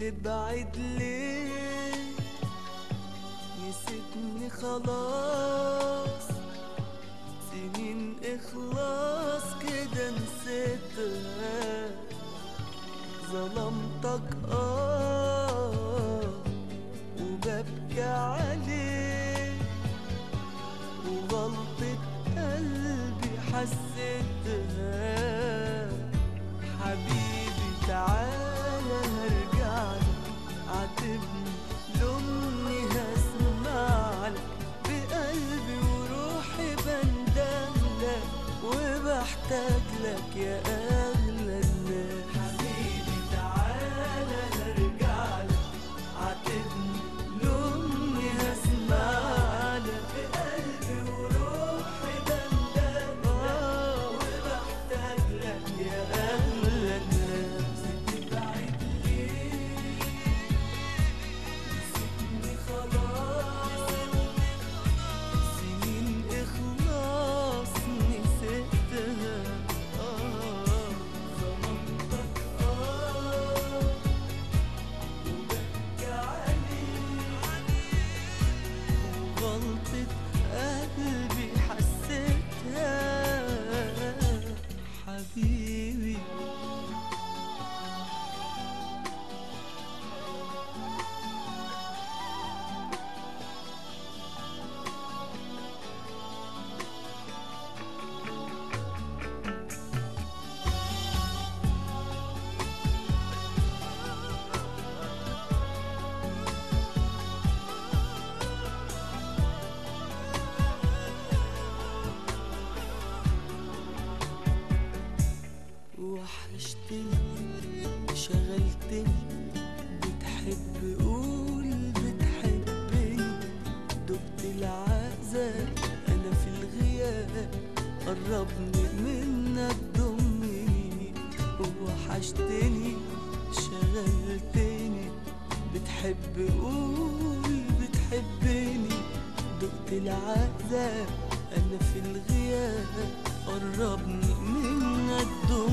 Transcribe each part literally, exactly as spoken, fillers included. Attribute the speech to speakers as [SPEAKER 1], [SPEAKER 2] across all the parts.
[SPEAKER 1] بتبعد ليه؟ نسيتني خلاص، سنين اخلاص كده نسيتها. ظلمتك اه وببكي عليك، وغلطة قلبي حسيتها. حبيبي تعالى هرجعلك، عاتبني لومني هسمعلك، بقلبي وروحي بندملك وبحتاجلك يا أغلى الناس. حبيبي تعالى هرجعلك، عاتبني لومني هسمعلك، بقلبي وروحي بندملك وبحتاجلك يا أغلى الناس. بتبعد ليه؟ نسيتني خلاص، سنين إخلاص نسيتها. آه ظلمتك آه وببكي عليك، وغلطة قلبي حسيتها. حبيبي وحشتني شغلتني، بتحب قول بتحبني، دقت العذاب انا في الغياب، قربني منك ضمني. وحشتني شغلتني، بتحب قول بتحبني، دقت العذاب انا في الغياب، قربني منك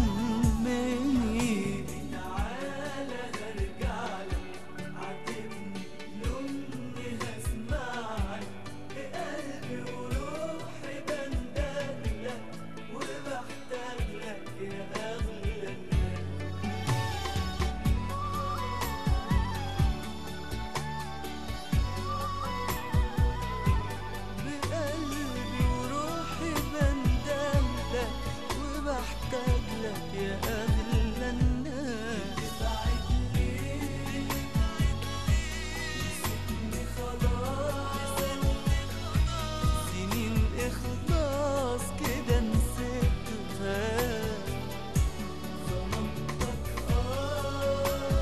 [SPEAKER 1] ضمني. تعالى هرجعلك، عاتبني لومني هسمعلك، بقلبي وروحي بندملك وبحتاجلك يا أغلى الناس. بقلبي وروحي بندملك وبحتاجلك يا أغلى الناس. بتبعد ليه؟ نسيتني خلاص، سنين إخلاص كده نسيتها. ظلمتك آه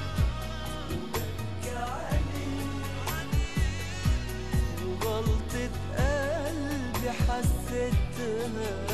[SPEAKER 1] وببكي عليك، وغلطة قلبي حسيتها.